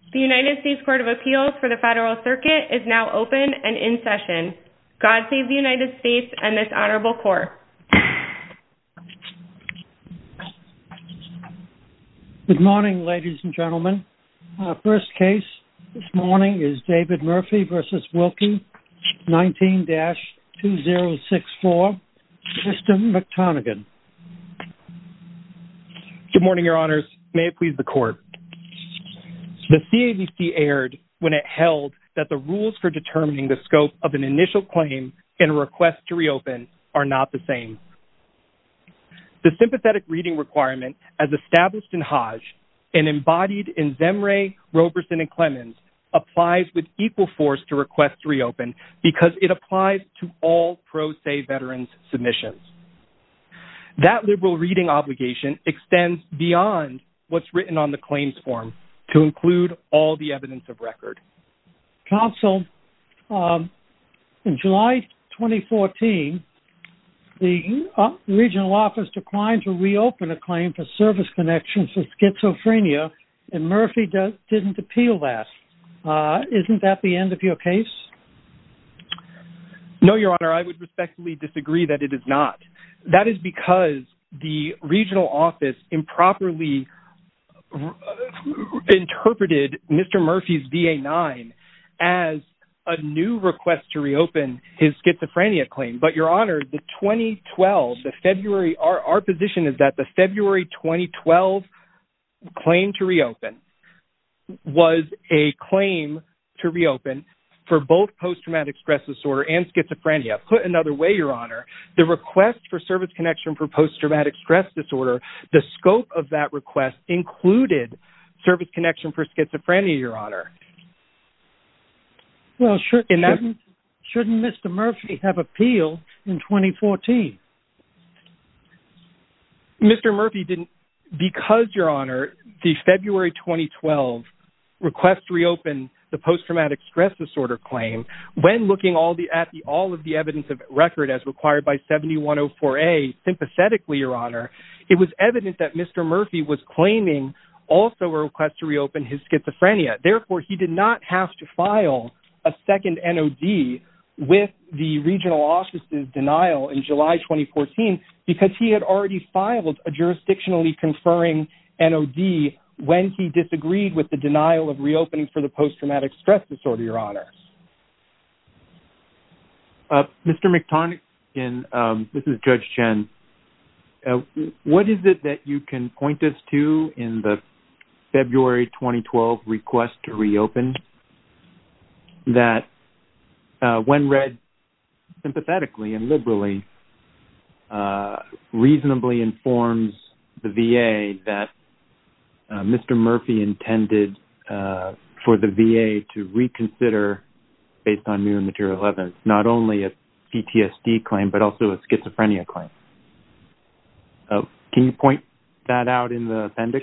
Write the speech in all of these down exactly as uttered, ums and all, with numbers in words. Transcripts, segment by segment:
The United States Court of Appeals for the Federal Circuit is now open and in session. God save the United States and this honorable court. Good morning, ladies and gentlemen. Our first case this morning is David Murphy versus Wilkie, nineteen dash two zero six four. Mister McTonigan. Good morning, Your Honors. May it please the court. The C A V C erred when it held that the rules for determining the scope of an initial claim and a request to reopen are not the same. The sympathetic reading requirement, as established in Hodge and embodied in Zemre, Roberson, and Clemens, applies with equal force to requests to reopen because it applies to all pro se veterans' submissions. That liberal reading obligation extends beyond what's written on the claims form to include all the evidence of record. Counsel, um, in July twenty fourteen, the uh, regional office declined to reopen a claim for service connection for schizophrenia, and Murphy does, didn't appeal that. Uh, isn't that the end of your case? No, Your Honor, I would respectfully disagree that it is not. That is because the regional office improperly r- interpreted Mister Murphy's V A nine as a new request to reopen his schizophrenia claim. But, Your Honor, the twenty twelve, the February, our, our position is that the February twenty twelve claim to reopen was a claim to reopen for both post-traumatic stress disorder and schizophrenia. Put another way, Your Honor, the request for service connection for post-traumatic stress disorder, the scope of that request included service connection for schizophrenia, Your Honor. Well, should, In that, shouldn't, shouldn't Mister Murphy have appealed in twenty fourteen? Mister Murphy didn't, because, Your Honor, the February twenty twelve request to reopen the post-traumatic stress disorder claim, when looking all the, at the, all of the evidence of record as required by seventy-one oh four A, sympathetically, Your Honor, it was evident that Mister Murphy was claiming also a request to reopen his schizophrenia. Therefore, he did not have to file a second N O D with the regional office's denial in July twenty fourteen because he had already filed a jurisdictionally conferring N O D when he disagreed with the denial of reopening for the post-traumatic stress disorder, Your Honor. Uh, Mister McTonigan, um, this is Judge Chen. Uh, what is it that you can point us to in the February twenty twelve request to reopen that, uh, when read sympathetically and liberally, uh, reasonably informs the V A that uh, Mister Murphy intended uh, for the V A to reconsider, based on new and material evidence, not only a P T S D claim, but also a schizophrenia claim? Uh, can you point that out in the appendix?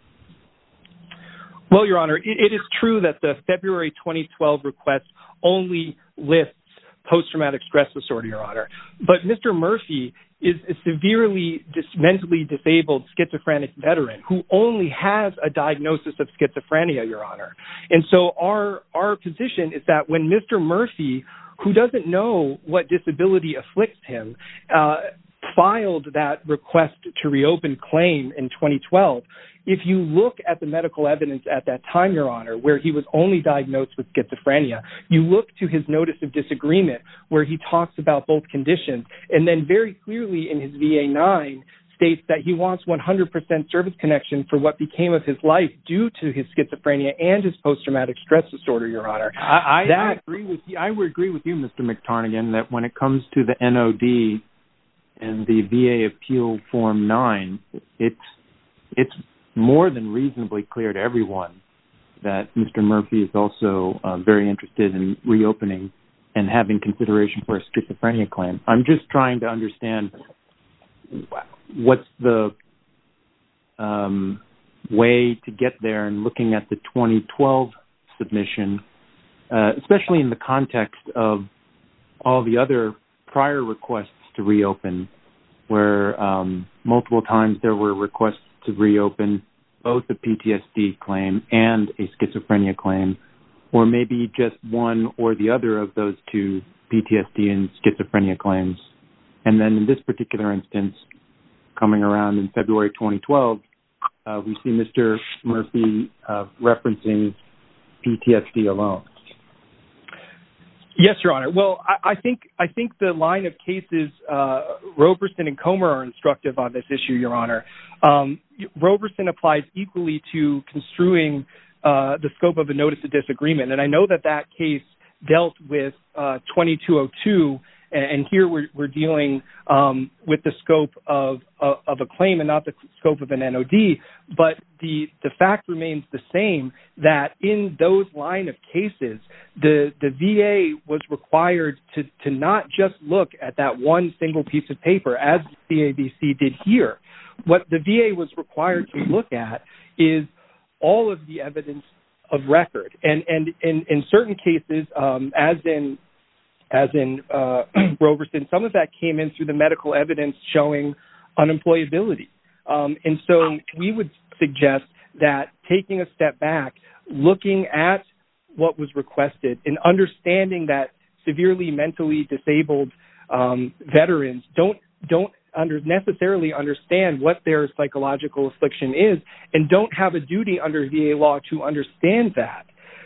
Well, Your Honor, it, it is true that the February twenty twelve request only lists post-traumatic stress disorder, Your Honor. But Mister Murphy is a severely dis- mentally disabled schizophrenic veteran who only has a diagnosis of schizophrenia, Your Honor. And so our our position is that when Mister Murphy, who doesn't know what disability afflicts him, uh, filed that request to reopen claim in twenty twelve, if you look at the medical evidence at that time, Your Honor, where he was only diagnosed with schizophrenia, you look to his notice of disagreement where he talks about both conditions, and then very clearly in his V A nine states that he wants one hundred percent service connection for what became of his life due to his schizophrenia and his post-traumatic stress disorder, Your Honor. I, I, that, I agree with you. I would agree with you, Mister McTonigan, that when it comes to the N O D and the V A Appeal Form nine, it's it's more than reasonably clear to everyone that Mister Murphy is also uh, very interested in reopening and having consideration for a schizophrenia claim. I'm just trying to understand what's the um, way to get there, and looking at the twenty twelve submission, uh, especially in the context of all the other prior requests to reopen, where um, multiple times there were requests to reopen both a P T S D claim and a schizophrenia claim, or maybe just one or the other of those two P T S D and schizophrenia claims. And then in this particular instance, coming around in February twenty twelve, uh, we see Mister Murphy uh, referencing P T S D alone. Yes, Your Honor. Well, I, I think I think the line of cases, uh, Roberson and Comer, are instructive on this issue, Your Honor. Um, Roberson applies equally to construing uh, the scope of a notice of disagreement, and I know that that case dealt with uh, twenty-two oh two, and here we're, we're dealing um, with the scope of, of of a claim and not the scope of an N O D. But the the fact remains the same, that in those line of cases, the the V A was required to to not just look at that one single piece of paper, as the C A B C did here. What the V A was required to look at is all of the evidence of record, and and in, in certain cases, um, as in as in uh, Roberson, some of that came in through the medical evidence showing unemployability. Um, and so we would suggest that taking a step back, looking at what was requested, and understanding that severely mentally disabled um, veterans don't don't under necessarily understand what their psychological affliction is, and don't have a duty under V A law to understand that.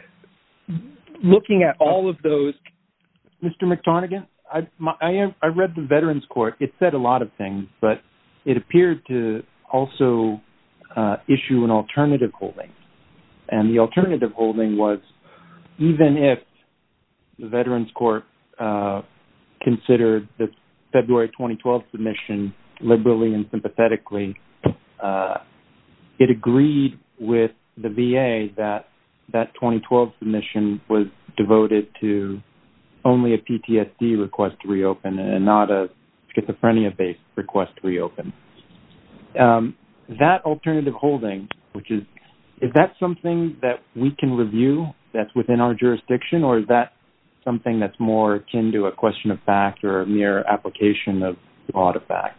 Looking at all of those, Mister McTarnigan, I, my, I, I read the Veterans Court. It said a lot of things, but it appeared to also uh, issue an alternative holding. And the alternative holding was, even if the Veterans Court uh, considered the February twenty twelve submission liberally and sympathetically, uh, it agreed with the V A that that twenty twelve submission was devoted to only a P T S D request to reopen and not a schizophrenia-based request to reopen. Um, that alternative holding, which is, is that something that we can review that's within our jurisdiction, or is that something that's more akin to a question of fact or a mere application of law to fact?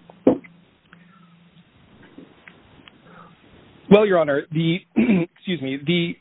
Well, Your Honor, the excuse me, the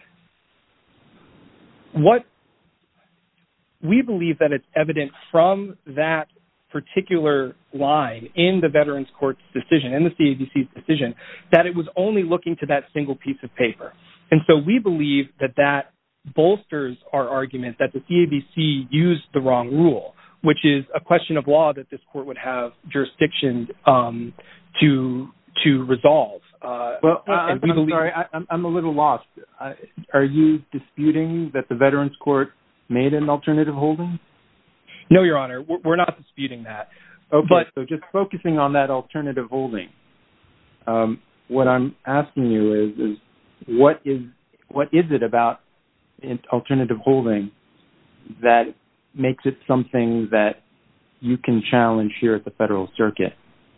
what we believe that it's evident from that particular line in the Veterans Court's decision, in the C A B C's decision, that it was only looking to that single piece of paper. And so we believe that that bolsters our argument that the C A B C used the wrong rule, which is a question of law that this court would have jurisdiction um, to to resolve. Uh, well, uh, and we I'm believe- sorry, I, I'm, I'm a little lost. Uh, are you disputing that the Veterans Court made an alternative holding? No, Your Honor, we're, we're not disputing that. Okay, but so just focusing on that alternative holding, um, what I'm asking you is, is what is what is it about alternative holding that makes it something that you can challenge here at the Federal Circuit?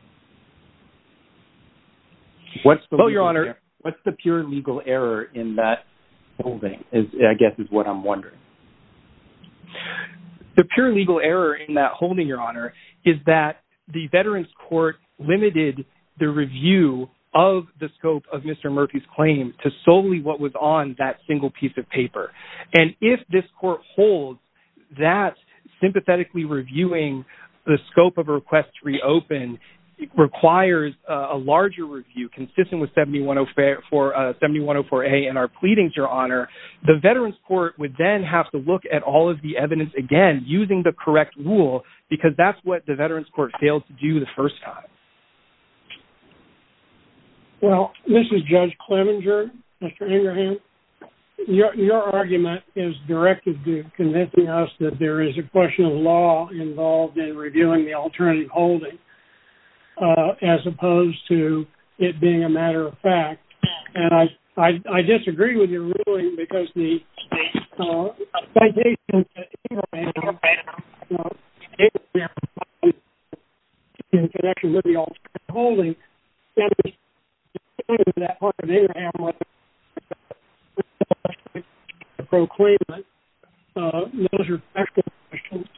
What's the well, Your Honor, error? What's the pure legal error in that holding? Is I guess is what I'm wondering. The pure legal error in that holding, Your Honor, is that the Veterans Court limited the review of the scope of Mister Murphy's claim to solely what was on that single piece of paper. And if this court holds that sympathetically reviewing the scope of a request to reopen requires uh, a larger review consistent with seventy-one oh four A and our pleadings, Your Honor, the Veterans Court would then have to look at all of the evidence again using the correct rule, because that's what the Veterans Court failed to do the first time. Well, this is Judge Clevenger, Mister Ingraham. Your, your argument is directed to convincing us that there is a question of law involved in reviewing the alternative holding, uh, as opposed to it being a matter of fact. And I, I, I disagree with your ruling, because the uh, citation to Ingraham, uh, in connection with the alternative holding, and that part of Ingraham was the proclaimant. Uh, those are factual questions.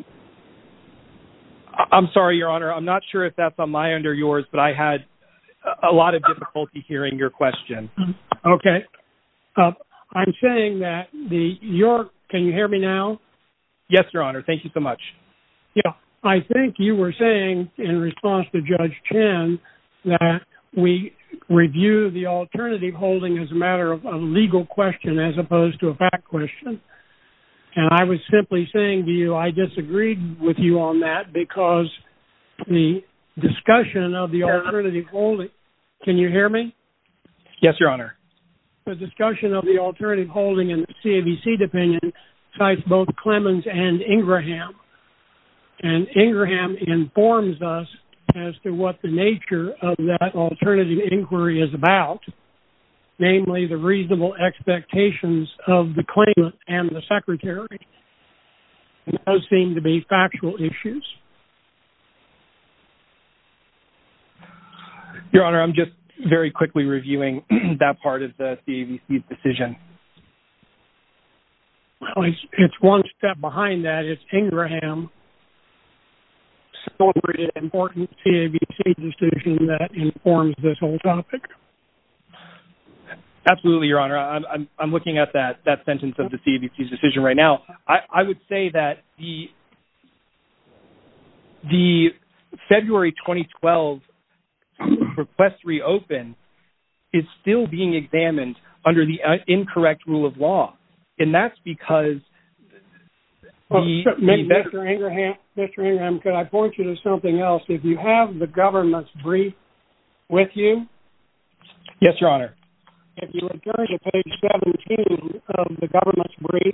I'm sorry, Your Honor. I'm not sure if that's on my end or yours, but I had a lot of difficulty hearing your question. Okay. Uh, I'm saying that the your can you hear me now? Yes, Your Honor. Thank you so much. Yeah, I think you were saying in response to Judge Chen that we review the alternative holding as a matter of a legal question as opposed to a fact question. And I was simply saying to you, I disagreed with you on that because the discussion of the alternative holding, can you hear me? Yes, Your Honor. The discussion of the alternative holding in the C A V C opinion cites both Clemens and Ingraham. And Ingraham informs us as to what the nature of that alternative inquiry is about, namely the reasonable expectations of the claimant and the secretary. And those seem to be factual issues. Your Honor, I'm just very quickly reviewing that part of the C A V C's decision. Well, it's, it's one step behind that. It's Ingraham, celebrated important C A V C decision that informs this whole topic. Absolutely, Your Honor. I'm, I'm, I'm looking at that, that sentence of the C A V C's decision right now. I, I would say that the the February twenty twelve request to reopen is still being examined under the incorrect rule of law. And that's because the, well, so, the Mister Ingraham, Mister Ingraham, could I point you to something else? If you have the government's brief with you. Yes, Your Honor. If you would turn to page seventeen of the government's brief.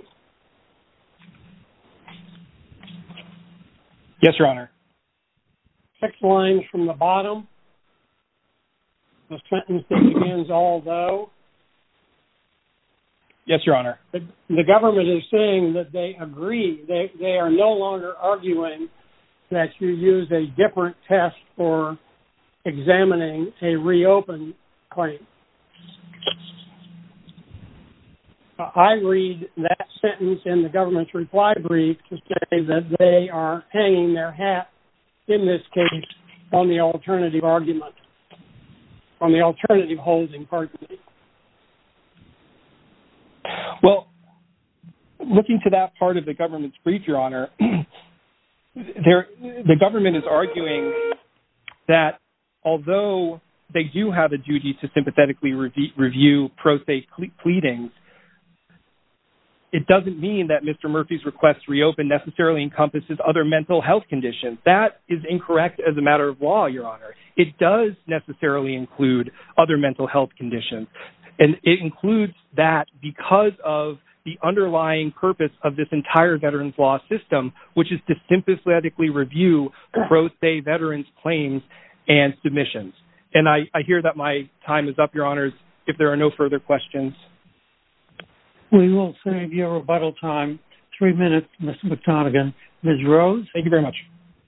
Yes, Your Honor. Six lines from the bottom. The sentence that begins, although. Yes, Your Honor. The, the government is saying that they agree. They, they are no longer arguing that you use a different test for examining a reopened claim. I read that sentence in the government's reply brief to say that they are hanging their hat, in this case, on the alternative argument, on the alternative holding, pardon me. Well, looking to that part of the government's brief, Your Honor, there, the government is arguing that although they do have a duty to sympathetically review, review pro se ple- pleadings, it doesn't mean that Mister Murphy's request to reopen necessarily encompasses other mental health conditions. That is incorrect as a matter of law, Your Honor. It does necessarily include other mental health conditions. And it includes that because of the underlying purpose of this entire veterans law system, which is to sympathetically review pro se veterans claims and submissions. And I, I hear that my time is up, Your Honors. If there are no further questions. We will save your rebuttal time. Three minutes, Mister McTonigan. Miz Rose? Thank you very much.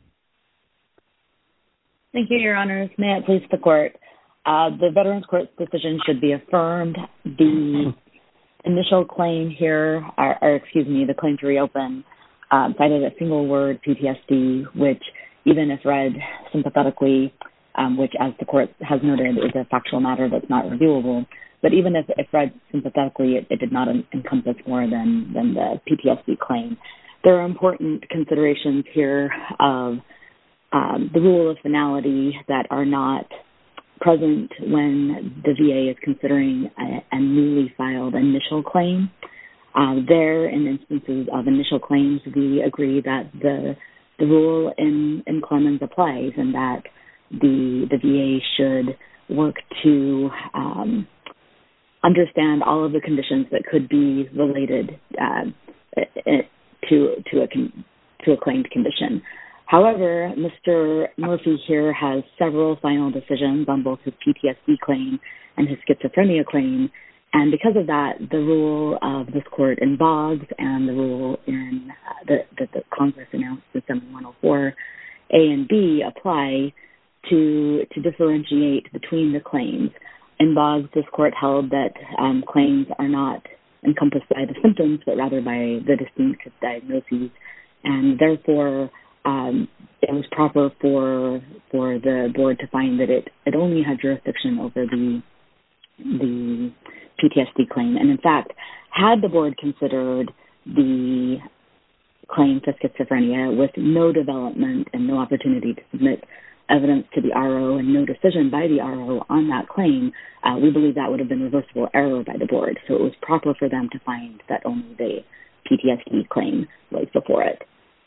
Thank you, Your Honors. May it please the Court. Uh, the Veterans Court's decision should be affirmed. The initial claim here, or, or excuse me, the claim to reopen, um, cited a single word, P T S D, which even if read sympathetically, um, which as the Court has noted is a factual matter that's not reviewable, but even if, if read sympathetically, it, it did not en- encompass more than, than the P T S D claim. There are important considerations here of um, the rule of finality that are not present when the V A is considering a, a newly filed initial claim. Uh, there, in instances of initial claims, we agree that the the rule in, in Clemens applies and that the the V A should work to um, understand all of the conditions that could be related uh, to to a to a claimed condition. However, Mister Murphy here has several final decisions on both his P T S D claim and his schizophrenia claim, and because of that, the rule of this Court in Boggs and the rule in uh, the, that the Congress announced in seventy-one oh four A and B apply to to differentiate between the claims. In Boggs, this Court held that um, claims are not encompassed by the symptoms, but rather by the distinct diagnoses, and therefore um, it was proper for for the board to find that it, it only had jurisdiction over the the P T S D claim. And in fact, had the board considered the claim for schizophrenia with no development and no opportunity to submit evidence to the R O and no decision by the R O on that claim, uh, we believe that would have been reversible error by the board. So it was proper for them to find that only the P T S D claim was before it.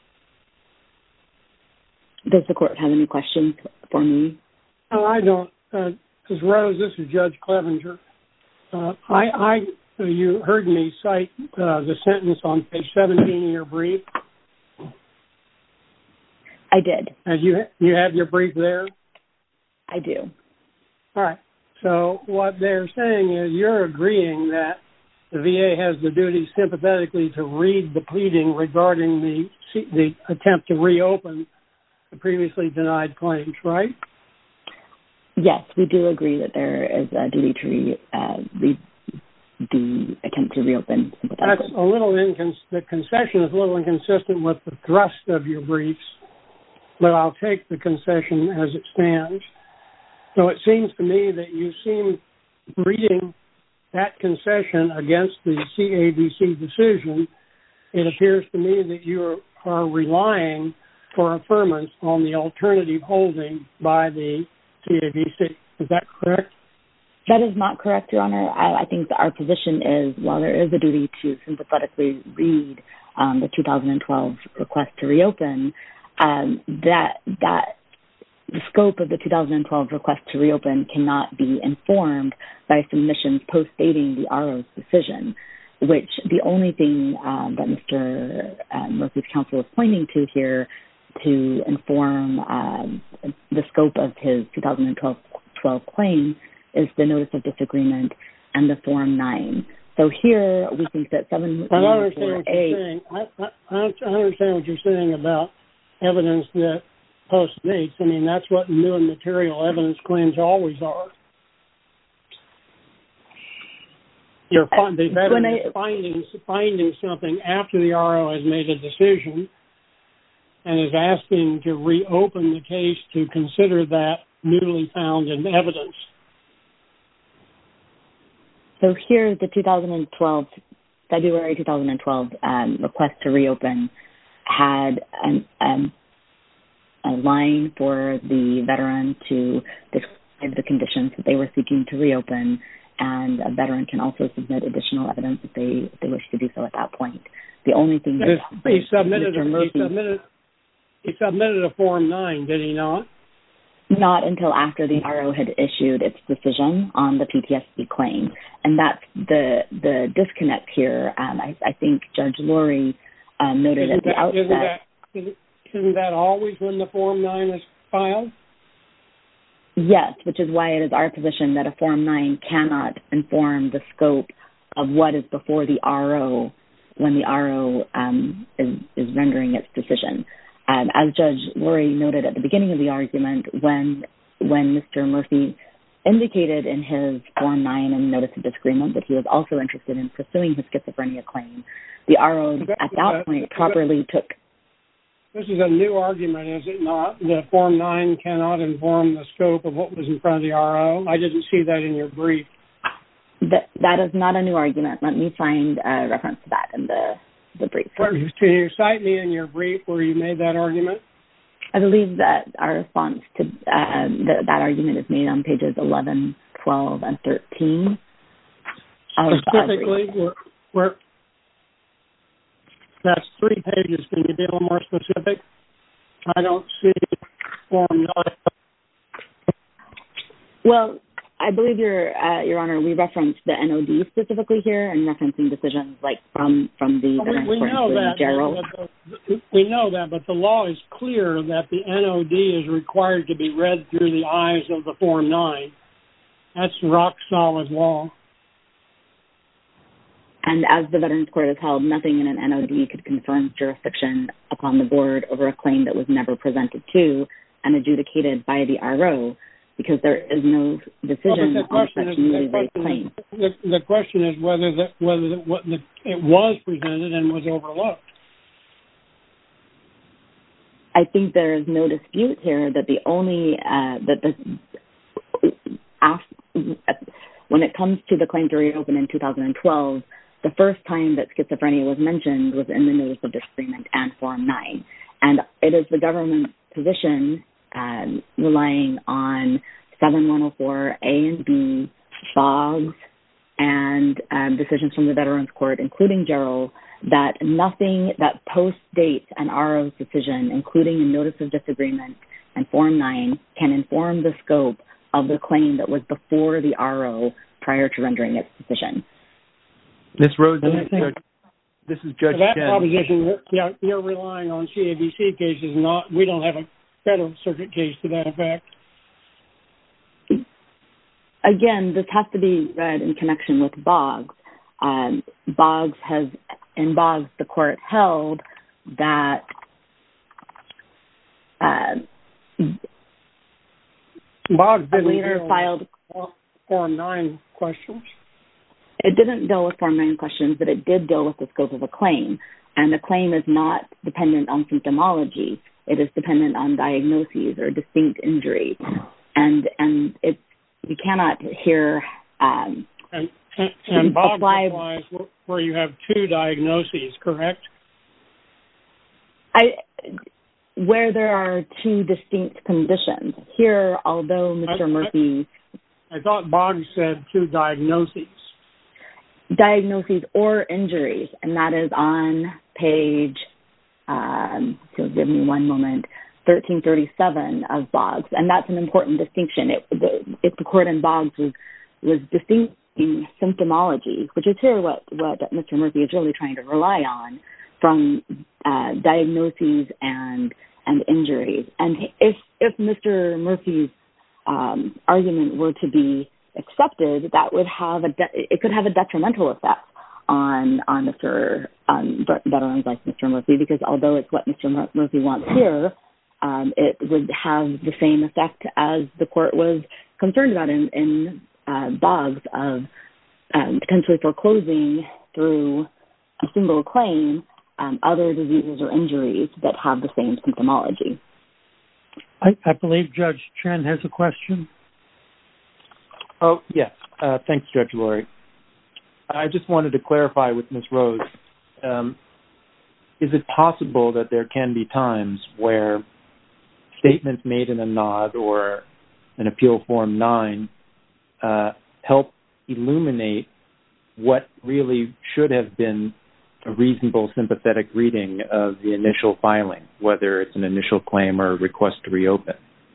Does the court have any questions for me? No, I don't. Uh, this is Rose. This is Judge Clevenger. Uh, I, I, you heard me cite uh, the sentence on page seventeen of your brief. I did. And you you have your brief there? I do. All right. So what they're saying is you're agreeing that the V A has the duty sympathetically to read the pleading regarding the the attempt to reopen the previously denied claims, right? Yes, we do agree that there is a duty to re, uh, read the attempt to reopen sympathetically. That's a little incons- the concession is a little inconsistent with the thrust of your briefs, but I'll take the concession as it stands. So it seems to me that you seem reading that concession against the C A B C decision. It appears to me that you are relying for affirmance on the alternative holding by the C A B C. Is that correct? That is not correct, Your Honor. I, I think that our position is, while there is a duty to sympathetically read um, the two thousand twelve request to reopen, um, that that the scope of the two thousand twelve request to reopen cannot be informed by submissions post-dating the R O's decision, which the only thing um, that Mister Uh, Murphy's counsel is pointing to here to inform um, the scope of his two thousand twelve claim is the notice of disagreement and the Form nine. So here we think that seven I don't understand what you're saying. I, I, I understand what you're saying about evidence that post-dates. I mean, that's what new and material evidence claims always are. You're find, they've I, finding, finding something after the R O has made a decision and is asking to reopen the case to consider that newly found in evidence. So here, the two thousand twelve, February two thousand twelve um, request to reopen had an, um, a line for the veteran to describe the conditions that they were seeking to reopen, and a veteran can also submit additional evidence if they if they wish to do so at that point. The only thing that he submitted, Mister Murphy, he submitted, he submitted a Form nine, did he not? Not until after the R O had issued its decision on the P T S D claim. And that's the the disconnect here. Um, I, I think Judge Lurie um, noted isn't at the that, outset. Isn't that, isn't, isn't that always when the Form nine is filed? Yes, which is why it is our position that a Form nine cannot inform the scope of what is before the R O when the R O um, is, is rendering its decision. Um, as Judge Lurie noted at the beginning of the argument, when when Mister Murphy indicated in his Form nine and Notice of Disagreement that he was also interested in pursuing his schizophrenia claim, the R O at that point properly took... This is a new argument, is it not? The Form nine cannot inform the scope of what was in front of the R O? I didn't see that in your brief. That, that is not a new argument. Let me find a reference to that in the... the brief. Can you cite me in your brief where you made that argument? I believe that our response to uh, the, that argument is made on pages eleven, twelve, and thirteen. Specifically, where, where that's three pages. Can you be a little more specific? I don't see Form nine. Well, I believe, Your uh, Your Honor, we referenced the N O D specifically here and referencing decisions like from, from the well, we, we know that, Gerald. but the, we know that, but the law is clear that the N O D is required to be read through the eyes of the Form nine. That's rock solid law. And as the Veterans Court has held, nothing in an N O D could confirm jurisdiction upon the board over a claim that was never presented to and adjudicated by the R O, because there is no decision well, on such newly raised claim. The, the question is whether the, whether the, what the, it was presented and was overlooked. I think there is no dispute here that the only uh, that the when it comes to the claim to reopen in two thousand twelve, the first time that schizophrenia was mentioned was in the Notice of Disagreement and Form nine. And it is the government's position, um, relying on seven one oh four A and B, Boggs, and um, decisions from the Veterans Court, including Gerald, that nothing that post-dates an R O's decision, including a Notice of Disagreement and Form nine, can inform the scope of the claim that was before the R O prior to rendering its decision. Miz Rhodes, this is Judge, this is Judge that Chen. proposition, yeah, you're relying on C A V C cases. Not, we don't have a Federal Circuit case to that effect. Again, this has to be read in connection with Boggs. Um, Boggs has, in Boggs, the court held that uh, Boggs didn't later filed Form nine questions. It didn't deal with Form nine questions, but it did deal with the scope of a claim. And the claim is not dependent on symptomology. It is dependent on diagnoses or distinct injuries. And and it's, you cannot hear um, and, and, and Boggs apply, applies where you have two diagnoses, correct? I where there are two distinct conditions. Here, although Mister I, Murphy... I, I thought Boggs said two diagnoses. Diagnoses or injuries, and that is on page, um, so give me one moment, thirteen thirty-seven of Boggs, and that's an important distinction. It, the, if the court in Boggs was, was distinguishing symptomology, which is here what, what Mister Murphy is really trying to rely on, from uh, diagnoses and and injuries. And if if Mister Murphy's um, argument were to be accepted, that would have a de- it could have a detrimental effect on on Mister Um, veterans like Mister Murphy, because although it's what Mister Murphy wants here, um, it would have the same effect as the court was concerned about in, in uh, Boggs of um, potentially foreclosing through a single claim um, other diseases or injuries that have the same symptomology. I, I believe Judge Chen has a question. Oh, yes. Uh, thanks, Judge Lurie. I just wanted to clarify with Miz Rose, um, is it possible that there can be times where statements made in a nod or an appeal form nine uh, help illuminate what really should have been a reasonable sympathetic reading of the initial filing, whether it's an initial claim or a request to reopen?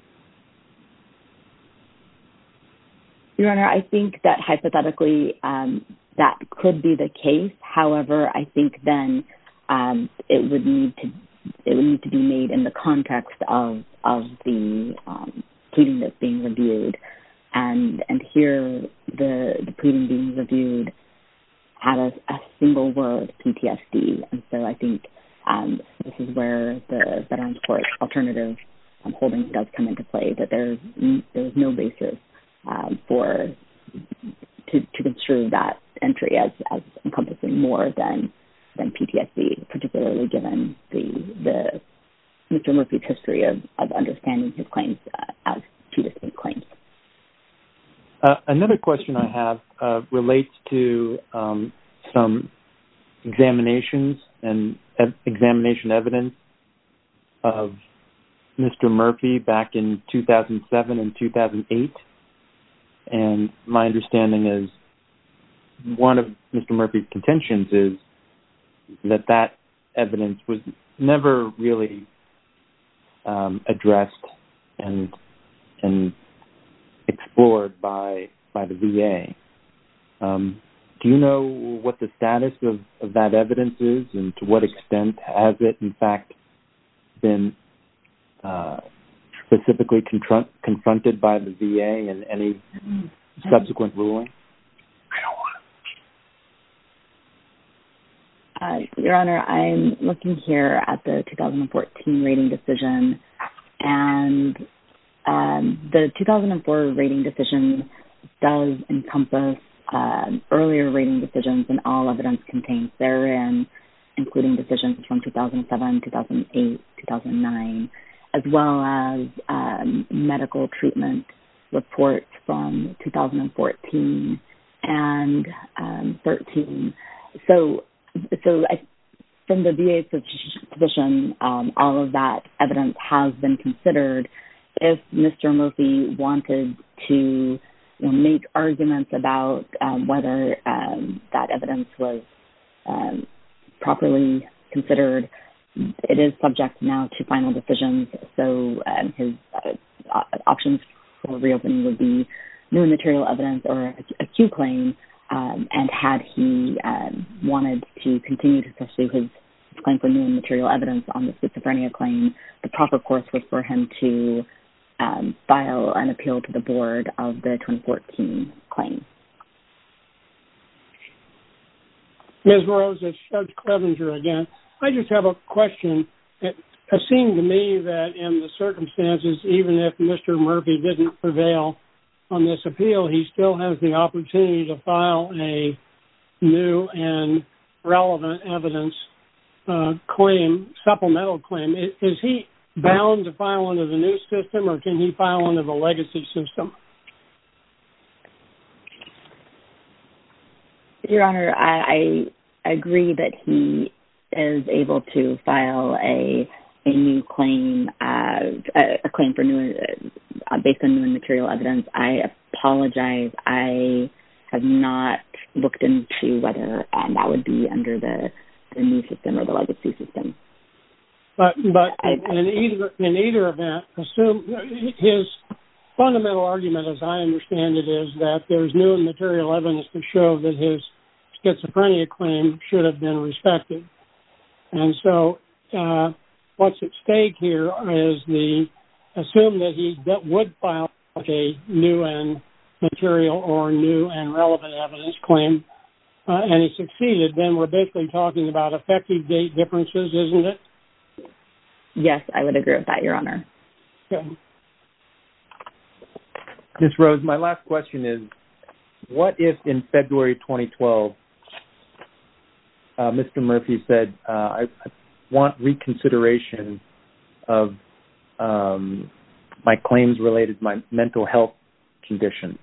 Your Honor, I think that hypothetically um, that could be the case. However, I think then um, it would need to it would need to be made in the context of of the um, pleading that's being reviewed, and and here the the pleading being reviewed had a, a single word, P T S D, and so I think um, this is where the Veterans Court alternative um, holding does come into play. That there's there's no basis Um, for to, to construe that entry as, as encompassing more than than P T S D, particularly given the the Mister Murphy's history of, of understanding his claims uh, as two distinct claims. Uh, another question I have uh, relates to um, some examinations and ev- examination evidence of Mister Murphy back in two thousand seven and two thousand eight. And my understanding is one of Mister Murphy's contentions is that that evidence was never really um, addressed and and explored by by the V A. Um, do you know what the status of, of that evidence is, and to what extent has it, in fact, been uh, specifically confront, confronted by the V A in any subsequent ruling? Uh, Your Honor, I'm looking here at the two thousand fourteen rating decision, and um, the two thousand four rating decision does encompass uh, earlier rating decisions and all evidence contained therein, including including decisions from two thousand seven, two thousand eight, two thousand nine, as well as um, medical treatment reports from two thousand fourteen and um, thirteen. So, so I, from the V A's position, um, all of that evidence has been considered. If Mister Murphy wanted to you know, make arguments about um, whether um, that evidence was um, properly considered, it is subject now to final decisions. So um, his uh, options for reopening would be new and material evidence or a, a Q claim. Um, and had he um, wanted to continue to pursue his claim for new and material evidence on the schizophrenia claim, the proper course was for him to um, file an appeal to the board of the twenty fourteen claim. Miz Rose, it's Judge Clevenger again. I just have a question. It, it seemed to me that in the circumstances, even if Mister Murphy didn't prevail on this appeal, he still has the opportunity to file a new and relevant evidence uh, claim, supplemental claim. Is, is he bound to file under the new system, or can he file under the legacy system? Your Honor, I, I agree that he is able to file a a new claim, uh, a claim for new, uh, based on new and material evidence. I apologize. I have not looked into whether um, that would be under the, the new system or the legacy system. But but I, in either in either event, assume his fundamental argument, as I understand it, is that there's new and material evidence to show that his schizophrenia claim should have been respected, and so. Uh, What's at stake here is the assume that he that would file a new and material or new and relevant evidence claim, uh, and he succeeded. Then we're basically talking about effective date differences, isn't it? Yes, I would agree with that, Your Honor. Okay. Miz Rose, my last question is, what if in February twenty twelve, uh, Mister Murphy said, uh, I, I want reconsideration of um, my claims related to my mental health condition?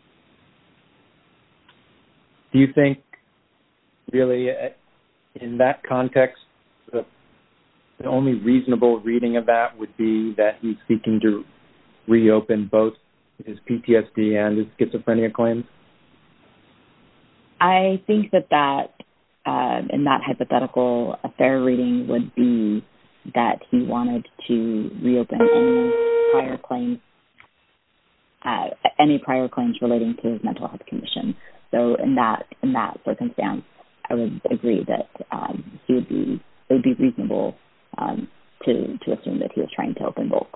Do you think, really, in that context, the, the only reasonable reading of that would be that he's seeking to reopen both his P T S D and his schizophrenia claims? I think that that Uh, in that hypothetical, a fair reading would be that he wanted to reopen any prior claims, uh, any prior claims relating to his mental health condition. So, in that in that circumstance, I would agree that um, he would be it would be reasonable um, to to assume that he was trying to open both.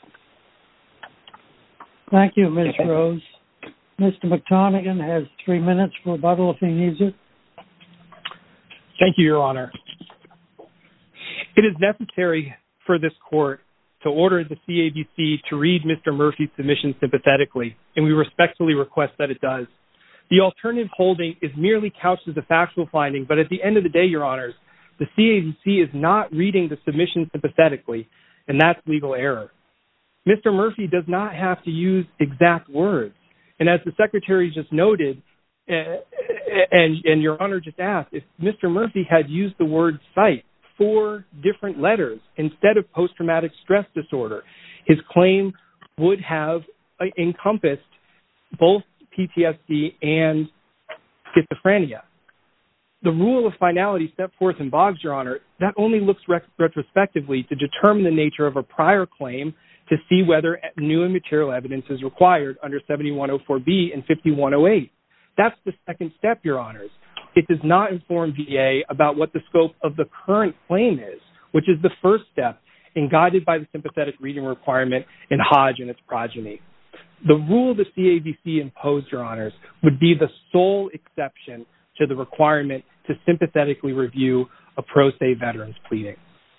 Thank you, Miz Rose. Mister McTonigan has three minutes for rebuttal if he needs it. Thank you, Your Honor. It is necessary for this court to order the C A B C to read Mister Murphy's submission sympathetically, and we respectfully request that it does. The alternative holding is merely couched as a factual finding, but at the end of the day, Your Honors, the C A B C is not reading the submission sympathetically, and that's legal error. Mister Murphy does not have to use exact words, and as the Secretary just noted, uh, and, and Your Honor just asked, if Mister Murphy had used the word psych four different letters instead of post-traumatic stress disorder, his claim would have uh, encompassed both P T S D and schizophrenia. The rule of finality set forth in Boggs, Your Honor, that only looks rec- retrospectively to determine the nature of a prior claim to see whether new and material evidence is required under seventy-one oh four B and fifty-one oh eight. That's the second step, Your Honors. It does not inform V A about what the scope of the current claim is, which is the first step and guided by the sympathetic reading requirement in Hodge and its progeny. The rule the C A B C imposed, Your Honors, would be the sole exception to the requirement to sympathetically review a pro se veteran's pleading.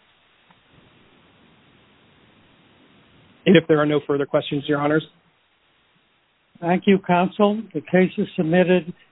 And if there are no further questions, Your Honors. Thank you, counsel. The case is submitted.